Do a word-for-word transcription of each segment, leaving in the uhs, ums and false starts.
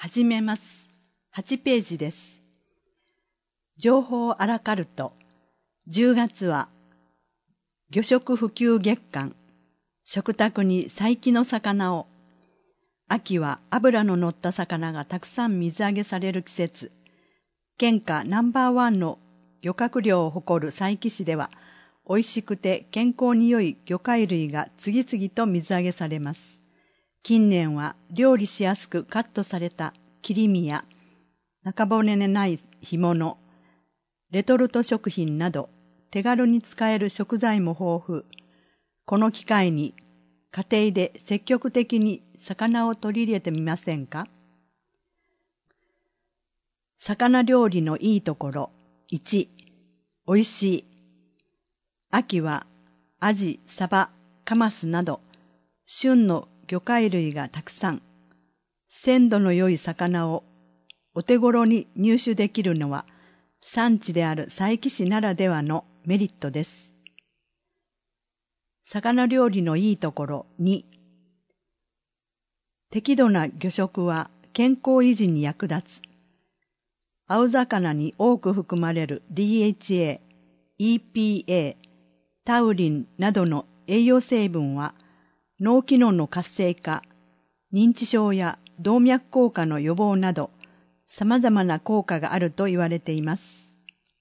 始めます。はちページです。情報アラカルト。じゅうがつは、魚食普及月間。食卓に最貴の魚を。秋は脂の乗った魚がたくさん水揚げされる季節。県下ナンバーワンの漁獲量を誇る佐伯市では、美味しくて健康に良い魚介類が次々と水揚げされます。近年は料理しやすくカットされた切り身や中骨のない干物、レトルト食品など手軽に使える食材も豊富。この機会に家庭で積極的に魚を取り入れてみませんか？魚料理のいいところ。いち、美味しい。秋はアジ、サバ、カマスなど旬の魚介類がたくさん。鮮度の良い魚をお手頃に入手できるのは産地である佐伯市ならではのメリットです。魚料理のいいところ。に、適度な魚食は健康維持に役立つ。青魚に多く含まれる ディーエイチエー、イーピーエー、タウリンなどの栄養成分は脳機能の活性化、認知症や動脈硬化の予防など様々な効果があると言われています。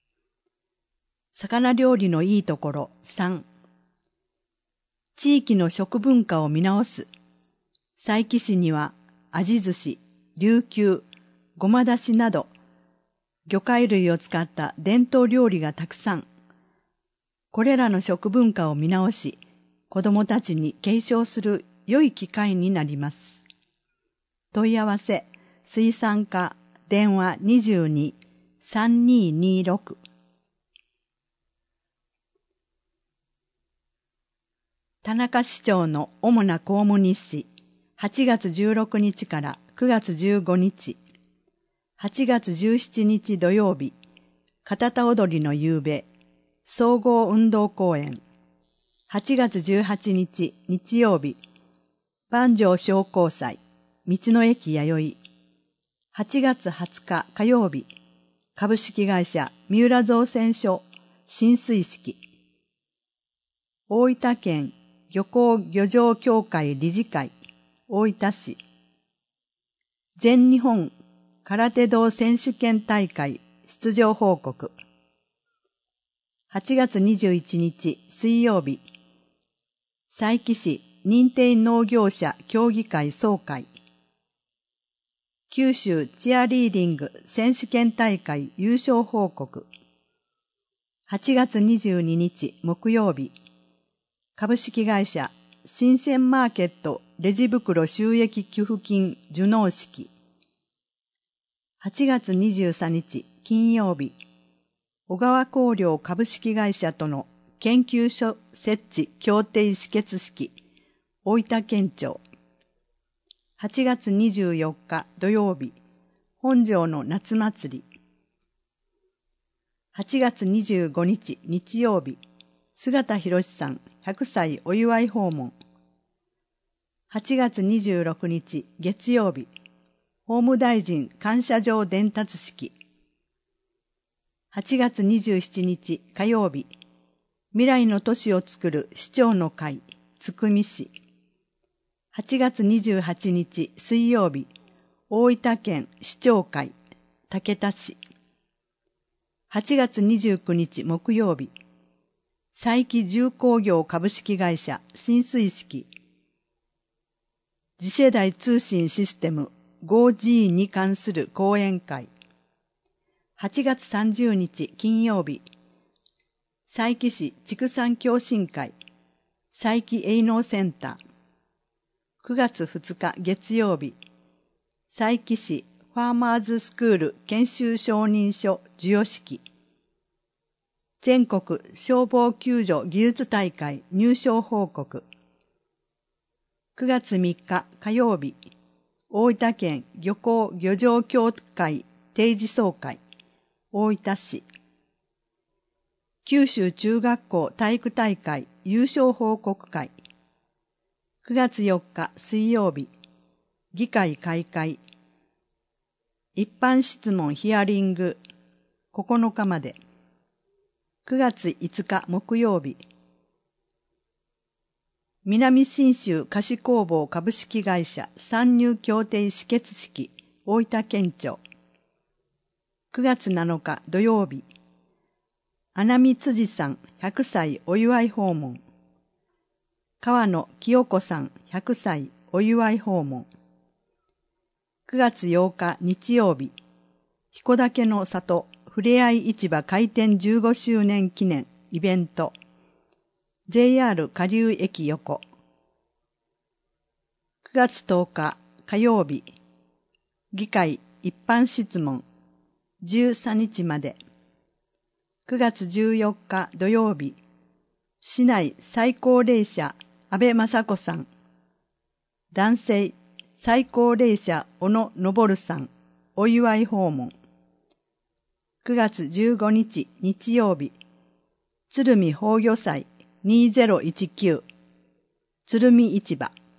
魚料理のいいところ。さん、地域の食文化を見直す。佐伯市にはアジ寿司、琉球、ごまだしなど魚介類を使った伝統料理がたくさん。これらの食文化を見直し、子どもたちに継承する良い機会になります。問い合わせ、水産課、電話 にじゅうに、さんにーにーろく。田中市長の主な公務日誌、はちがつじゅうろくにちからくがつじゅうごにち、はちがつじゅうしちにち土曜日、片田踊りの夕べ、総合運動公園、はちがつじゅうはちにち日曜日、万丈商工祭、道の駅弥生、はちがつはつか火曜日、株式会社三浦造船所進水式、大分県漁港漁場協会理事会、大分市、全日本空手道選手権大会出場報告、はちがつにじゅういちにち水曜日、佐伯市認定農業者協議会総会、九州チアリーディング選手権大会優勝報告、はちがつにじゅうににち木曜日、株式会社新鮮マーケットレジ袋収益寄付金受納式、はちがつにじゅうさんにち金曜日、小川工業株式会社との研究所設置協定止血式、大分県庁。はちがつにじゅうよっか土曜日、本庄の夏祭り。はちがつにじゅうごにち日曜日、姿博さんひゃくさいお祝い訪問。はちがつにじゅうろくにち月曜日、法務大臣感謝状伝達式。はちがつにじゅうしちにち火曜日、未来の都市をつくる市長の会、津久見市。はちがつにじゅうはちにち水曜日、大分県市長会、竹田市。はちがつにじゅうくにち木曜日、佐伯重工業株式会社進水式。次世代通信システム ファイブジー に関する講演会。はちがつさんじゅうにち金曜日、佐伯市畜産共進会、佐伯営農センター。くがつふつか月曜日、佐伯市ファーマーズスクール研修承認書授与式。全国消防救助技術大会入賞報告。くがつみっか火曜日、大分県漁港漁場協会定時総会、大分市。九州中学校体育大会優勝報告会。くがつよっか水曜日、議会開会。 一般質問ヒアリングここのかまで。くがついつか木曜日。南信州菓子工房株式会社参入協定止血式大分県庁。くがつなのか土曜日。穴見辻さんひゃくさいお祝い訪問。川野清子さんひゃくさいお祝い訪問。くがつようか日曜日。彦岳の里ふれあい市場開店じゅうごしゅうねん記念イベント。ジェイアール 下流駅横。くがつとおか火曜日。議会一般質問じゅうさんにちまで。くがつじゅうよっか土曜日。市内最高齢者安倍雅子さん。男性最高齢者小野昇さんお祝い訪問。くがつじゅうごにち日曜日。鶴見宝魚祭にせんじゅうきゅう鶴見市場。